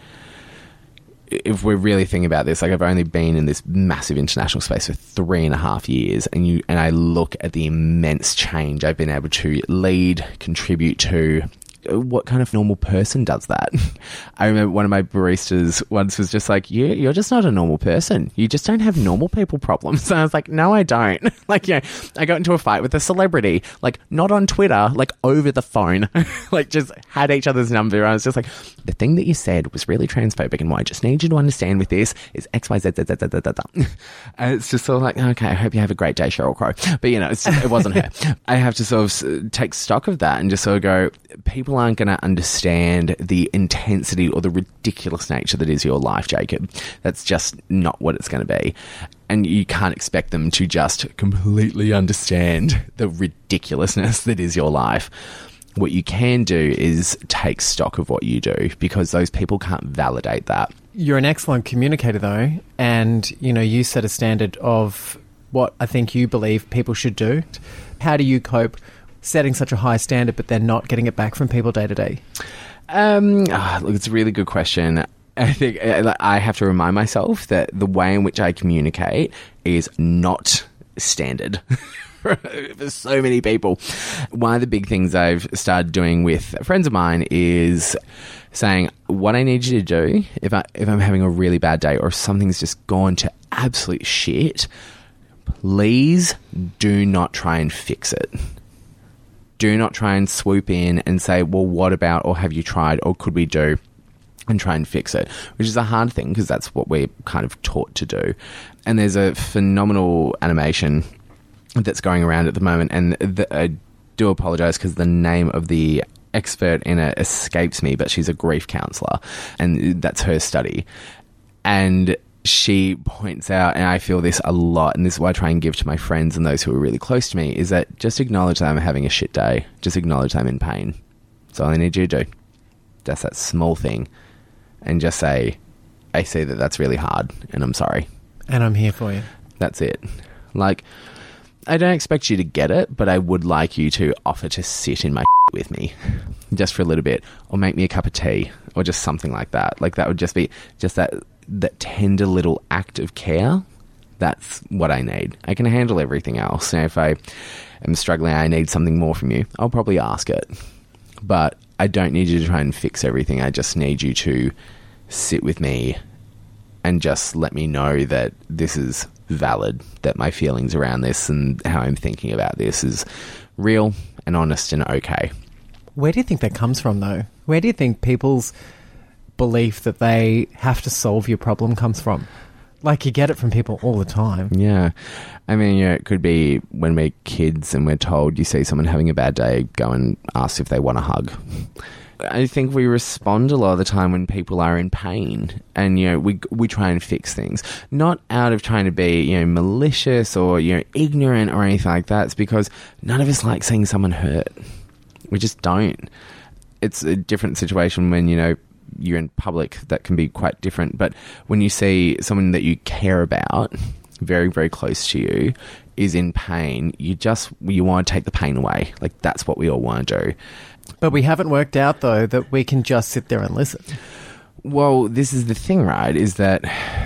if we're really thinking about this, like, I've only been in this massive international space for 3.5 years, and I look at the immense change I've been able to lead, contribute to. What kind of normal person does that? I remember one of my baristas once was just like, you're just not a normal person. You just don't have normal people problems. And I was like, no, I don't. Like, I got into a fight with a celebrity, like, not on Twitter, like, over the phone, like, just had each other's number. I was just like, the thing that you said was really transphobic, and what I just need you to understand with this is X, Y, Z, Z, Z, Z, Z, Z. And it's just sort of like, okay, I hope you have a great day, Sheryl Crow. But, it wasn't her. I have to sort of take stock of that and just sort of go, people people aren't going to understand the intensity or the ridiculous nature that is your life, Jacob. That's just not what it's going to be. And you can't expect them to just completely understand the ridiculousness that is your life. What you can do is take stock of what you do, because those people can't validate that. You're an excellent communicator, though, and, you set a standard of what I think you believe people should do. How do you cope setting such a high standard but then not getting it back from people day to day? Look, it's a really good question. I think I have to remind myself that the way in which I communicate is not standard for so many people. One of the big things I've started doing with friends of mine is saying, what I need you to do if I'm having a really bad day or if something's just gone to absolute shit, please do not try and fix it. Do not try and swoop in and say, well, what about, or have you tried, or could we do, and try and fix it, which is a hard thing because that's what we're kind of taught to do. And there's a phenomenal animation that's going around at the moment, and I do apologise because the name of the expert in it escapes me, but she's a grief counsellor, and that's her study. And she points out, and I feel this a lot, and this is what I try and give to my friends and those who are really close to me, is that just acknowledge that I'm having a shit day. Just acknowledge that I'm in pain. That's all I need you to do. Just that small thing. And just say, I see that that's really hard, and I'm sorry. And I'm here for you. That's it. Like, I don't expect you to get it, but I would like you to offer to sit in my with me just for a little bit, or make me a cup of tea, or just something like that. Like, that would just be just that tender little act of care. That's what I need. I can handle everything else. Now, if I am struggling, I need something more from you, I'll probably ask it. But I don't need you to try and fix everything. I just need you to sit with me and just let me know that this is valid, that my feelings around this and how I'm thinking about this is real and honest and okay. Where do you think that comes from, though? Where do you think people's belief that they have to solve your problem comes from? Like, you get it from people all the time. Yeah. I mean, it could be when we're kids and we're told, you see someone having a bad day, go and ask if they want a hug. I think we respond a lot of the time when people are in pain, and, we try and fix things. Not out of trying to be, malicious or, ignorant or anything like that. It's because none of us like seeing someone hurt. We just don't. It's a different situation when, you're in public. That can be quite different. But when you see someone that you care about, very, very close to you, is in pain, you want to take the pain away. Like, that's what we all want to do. But we haven't worked out, though, that we can just sit there and listen. Well, this is the thing, right, is that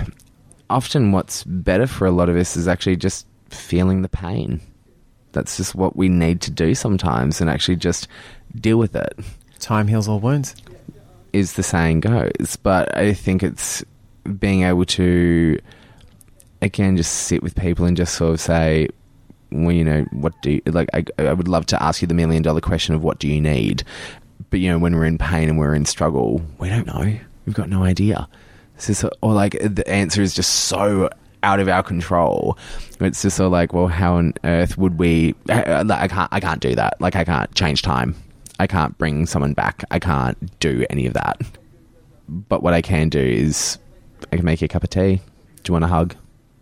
often what's better for a lot of us is actually just feeling the pain. That's just what we need to do sometimes, and actually just deal with it. Time heals all wounds, is the saying goes. But I think it's being able to, again, just sit with people and just sort of say, well, what do you, like, I would love to ask you the $1 million question of what do you need? But, when we're in pain and we're in struggle, we don't know. We've got no idea. Or like, the answer is just so out of our control. It's just sort of like, well, how on earth would we, I can't do that. Like, I can't change time. I can't bring someone back. I can't do any of that. But what I can do is I can make you a cup of tea. Do you want a hug?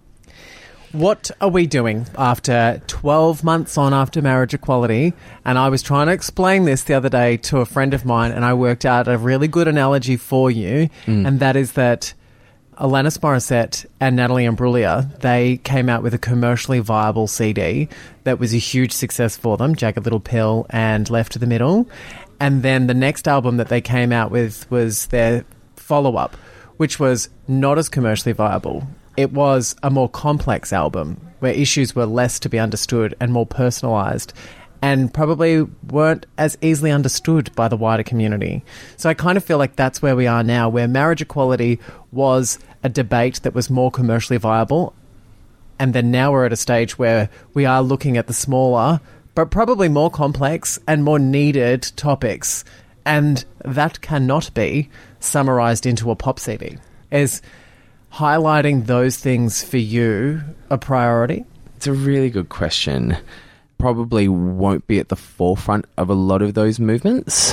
What are we doing after 12 months on after marriage equality? And I was trying to explain this the other day to a friend of mine, and I worked out a really good analogy for you, and that is that Alanis Morissette and Natalie Imbruglia, they came out with a commercially viable CD that was a huge success for them, Jagged Little Pill and Left to the Middle. And then the next album that they came out with was their follow-up, which was not as commercially viable. It was a more complex album where issues were less to be understood and more personalised, and probably weren't as easily understood by the wider community. So I kind of feel like that's where we are now, where marriage equality was a debate that was more commercially viable, and then now we're at a stage where we are looking at the smaller, but probably more complex and more needed topics, and that cannot be summarised into a pop CD. Is highlighting those things for you a priority? It's a really good question. Probably won't be at the forefront of a lot of those movements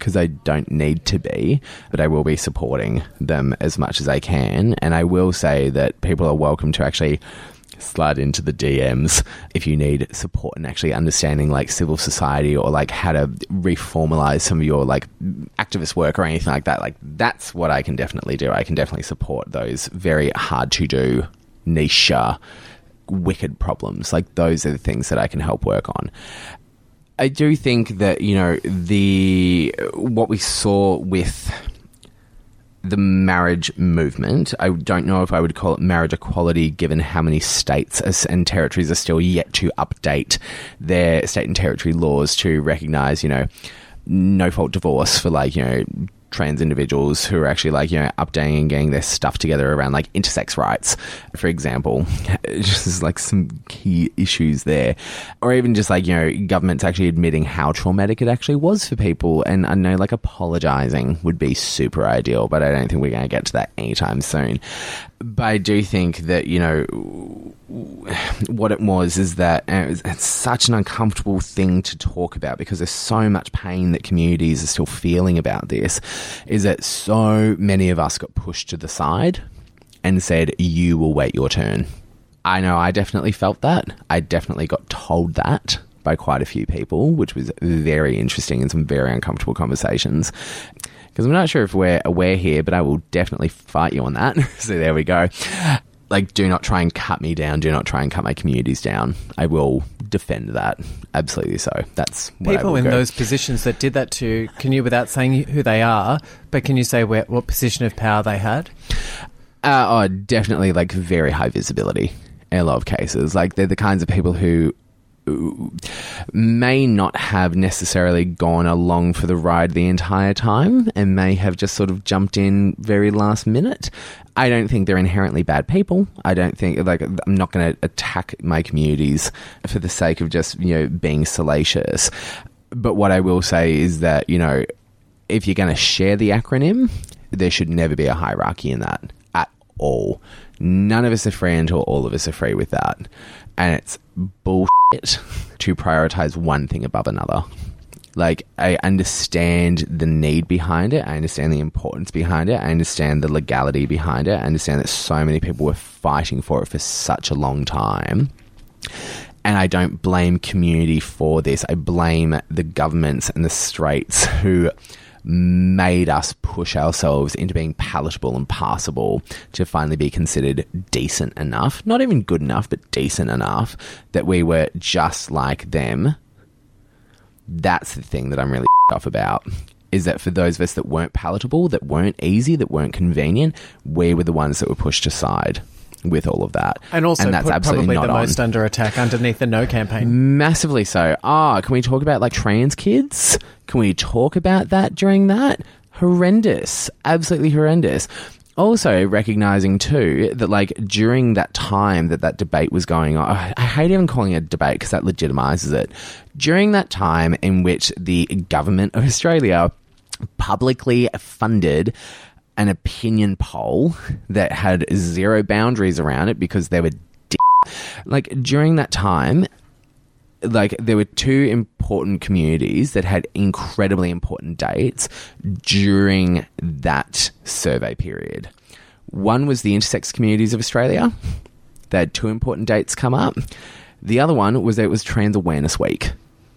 because I don't need to be, but I will be supporting them as much as I can. And I will say that people are welcome to actually slide into the DMs if you need support in actually understanding like civil society or like how to reformalize some of your like activist work or anything like that. Like that's what I can definitely do. I can definitely support those very hard to do niche wicked problems. Like those are the things that I can help work on. I do think that, you know, what we saw with the marriage movement, I don't know if I would call it marriage equality given how many states and territories are still yet to update their state and territory laws to recognise, you know, no-fault divorce for, like, you know, trans individuals who are actually, like, you know, updating and getting their stuff together around, like, intersex rights, for example. Just, like, some key issues there. Or even just, like, you know, governments actually admitting how traumatic it actually was for people. And I know, like, apologising would be super ideal, but I don't think we're going to get to that anytime soon. But I do think that, you know, what it was is that it's such an uncomfortable thing to talk about because there's so much pain that communities are still feeling about this, is that so many of us got pushed to the side and said, you will wait your turn. I know I definitely felt that. I definitely got told that by quite a few people, which was very interesting and some very uncomfortable conversations. Because I'm not sure if we're aware here, but I will definitely fight you on that. So there we go. Like, do not try and cut me down. Do not try and cut my communities down. I will defend that. Absolutely so. That's what people in those positions that did that to, can you, without saying who they are, but can you say what position of power they had? Definitely, like, very high visibility in a lot of cases. Like, they're the kinds of people who may not have necessarily gone along for the ride the entire time and may have just sort of jumped in very last minute. I don't think they're inherently bad people. I don't think, like, I'm not going to attack my communities for the sake of just, you know, being salacious. But what I will say is that, you know, if you're going to share the acronym, there should never be a hierarchy in that at all. None of us are free until all of us are free with that. And it's bullshit to prioritize one thing above another. Like, I understand the need behind it. I understand the importance behind it. I understand the legality behind it. I understand that so many people were fighting for it for such a long time. And I don't blame community for this. I blame the governments and the straights who made us push ourselves into being palatable and passable to finally be considered decent enough, not even good enough, but decent enough, that we were just like them. That's the thing that I'm really off about, is that for those of us that weren't palatable, that weren't easy, that weren't convenient, we were the ones that were pushed aside with all of that. And also that's put absolutely probably not the most under attack underneath the No campaign. Massively so. Can we talk about, like, trans kids? Can we talk about that during that? Horrendous. Absolutely horrendous. Also, recognising too that, like, during that time that debate was going on, I hate even calling it a debate because that legitimises it. During that time in which the government of Australia publicly funded an opinion poll that had zero boundaries around it because they were like, during that time, like, there were two important communities that had incredibly important dates during that survey period. One was the intersex communities of Australia. They had two important dates come up. The other one was that it was Trans Awareness Week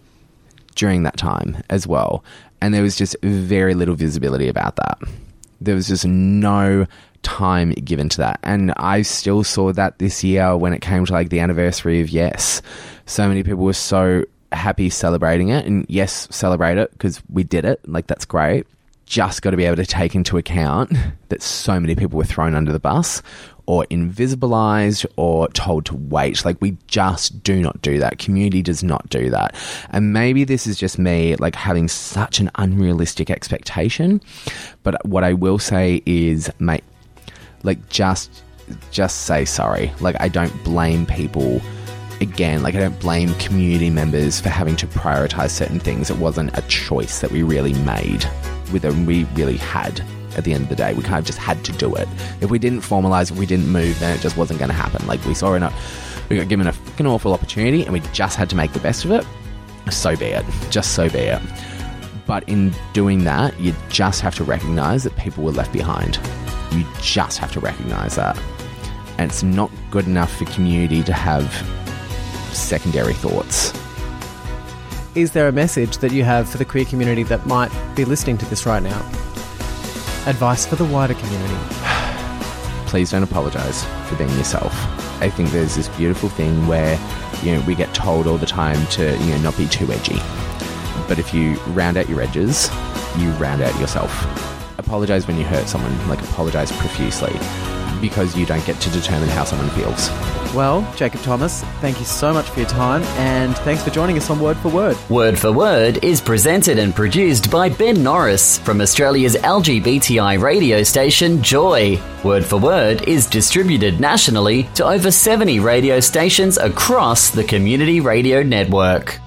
during that time as well. And there was just very little visibility about that. There was just no time given to that. And I still saw that this year when it came to, like, the anniversary of Yes. So many people were so happy celebrating it. And yes, celebrate it because we did it. Like, that's great. Just got to be able to take into account that so many people were thrown under the bus or invisibilized or told to wait. Like, we just do not do that. Community does not do that. And maybe this is just me, like, having such an unrealistic expectation. But what I will say is, mate, like, just say sorry. Like, I don't blame people. Again, like, I don't blame community members for having to prioritize certain things. It wasn't a choice that we really made. We really had. At the end of the day, we kind of just had to do it. If we didn't formalize, if we didn't move, then it just wasn't going to happen. Like, we got given a fucking awful opportunity and we just had to make the best of it. So be it. Just so be it. But in doing that, you just have to recognise that people were left behind. You just have to recognise that. And it's not good enough for community to have secondary thoughts. Is there a message that you have for the queer community that might be listening to this right now? Advice for the wider community? Please don't apologise for being yourself. I think there's this beautiful thing where, we get told all the time to, not be too edgy. But if you round out your edges, you round out yourself. Apologise when you hurt someone, apologise profusely, because you don't get to determine how someone feels. Well, Jacob Thomas, thank you so much for your time, and thanks for joining us on Word for Word. Word for Word is presented and produced by Ben Norris from Australia's LGBTI radio station Joy. Word for Word is distributed nationally to over 70 radio stations across the Community Radio Network.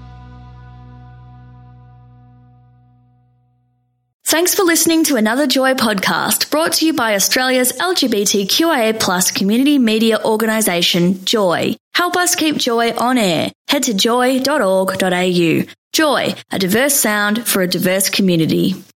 Thanks for listening to another Joy podcast brought to you by Australia's LGBTQIA+ community media organisation, Joy. Help us keep Joy on air. Head to joy.org.au. Joy, a diverse sound for a diverse community.